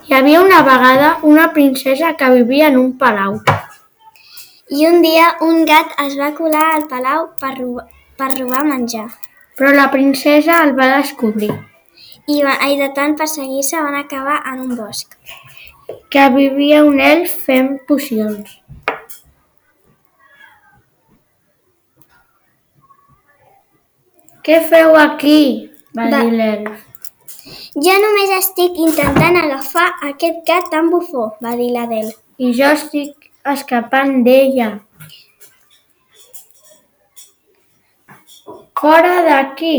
Hi havia una vegada una princesa que vivia en un palau. I un dia un gat es va colar al palau per robar menjar. Però la princesa el va descobrir. I de tant perseguir-se van acabar en un bosc. Que vivia un elf fent pocions. Què feu aquí? Va dir l'elf. Jo només estic intentant agafar aquest gat tan bufó, va dir l'Adele. I jo estic escapant d'ella. Fora d'aquí!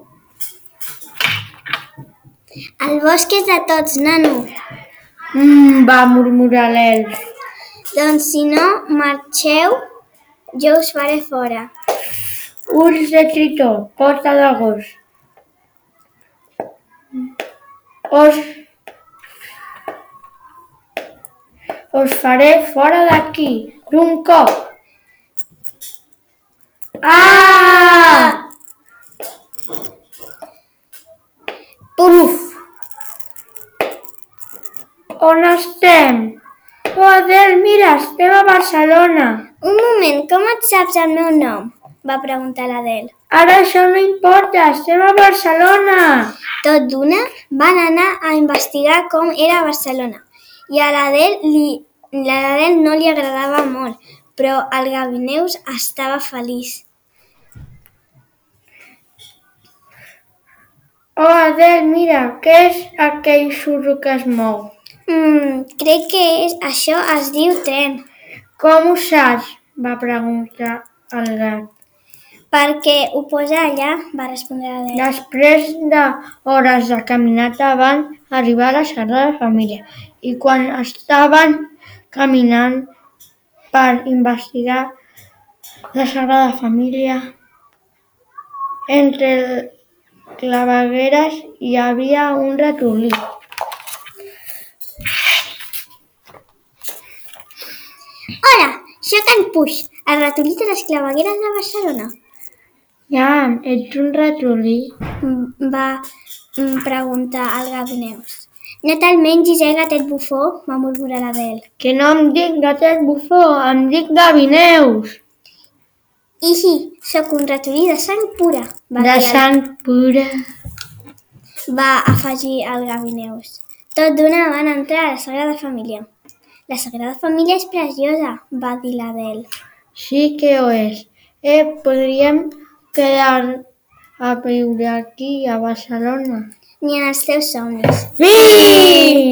El bosc és de tots, nano. Va murmurar l'elf. Doncs si no marxeu, jo us faré fora. Ulls de tritó, pota de gos. Us faré fora d'aquí, d'un cop. Ah! Puf! On estem? Oh, Adele, mira, estem a Barcelona. Un moment, com et saps el meu nom? Va preguntar l'Adele. Ara això no importa, estem a Barcelona. Tot d'una van anar a investigar com era Barcelona. I a l'Adele no li agradava molt, però el Gavineus estava feliç. Oh, Adele, mira, què és aquell xurro que es mou? Crec que això es diu tren. Com ho saps? Va preguntar el gat. Perquè ho posa allà, va respondre l'Adele. Després d'hores de caminata van arribar a la Sagrada Família i quan estaven caminant per investigar la Sagrada Família, entre clavegueres hi havia un ratolí. Hola, sóc en Puix, el ratolí de les clavegueres de Barcelona. Ja, ets un ratolí? Va preguntar el Gavineus. No te'l mengis, gatet bufó, va murmurar l'Adele. Que no em dic gatet bufó, em dic Gavineus. Ihi, sóc un ratolí de sang pura, De sang pura. Va afegir el Gavineus. Tot d'una van entrar a la Sagrada Família. La Sagrada Família és preciosa, va dir l'Adele. Sí que ho és. Podríem quedar a viure aquí, a Barcelona. Ni en els teus somnis. Sí!